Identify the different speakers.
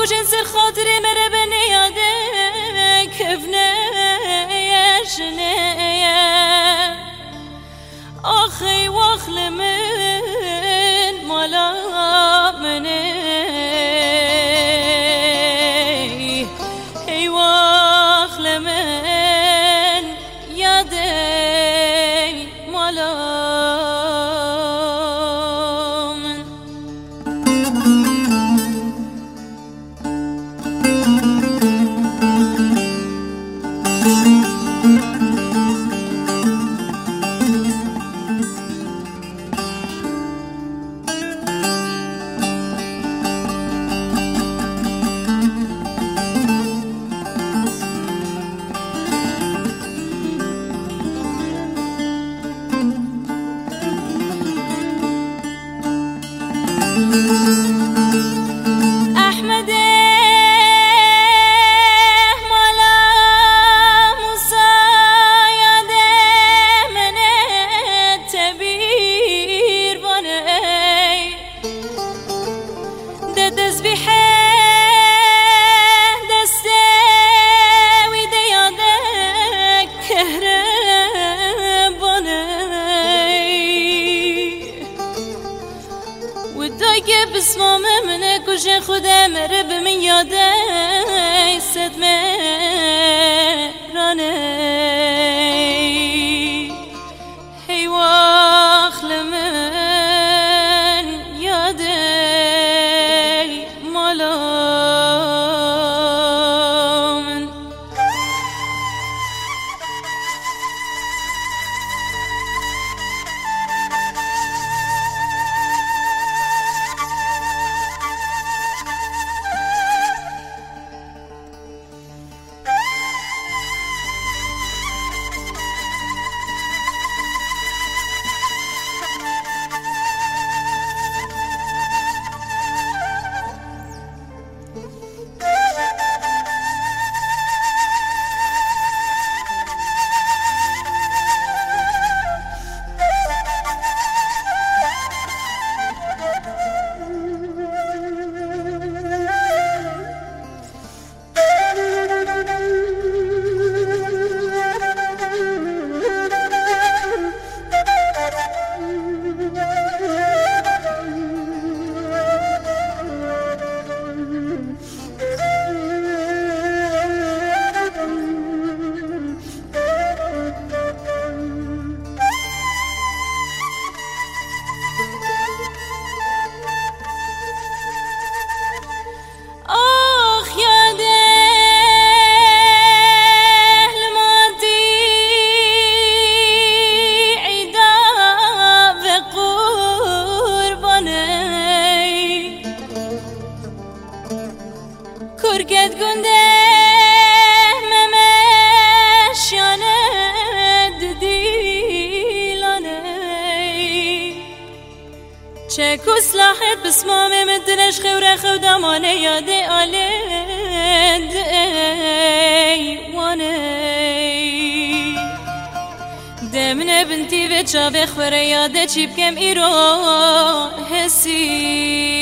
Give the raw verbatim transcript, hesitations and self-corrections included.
Speaker 1: کجن سر خاطر مره بنی یاده کفنه یشنه آخی واخل من مالا منه ای واخل من یاده مالا احمد مالا موسا یاد من تبیر بانه ده تسبیح دسته ویده یاد کهره ودايك بسمام من كوش خدا مرب من ياده صدمه راني هي واخل من ياده مالا کرکت گنده ممشیانه دیلانه چه کسلاحت بسمام مدرش خوره خودمانه یاده آلند ایوانه دمنه بنتی و چاوه خوره یاده چیب کم ایرو حسی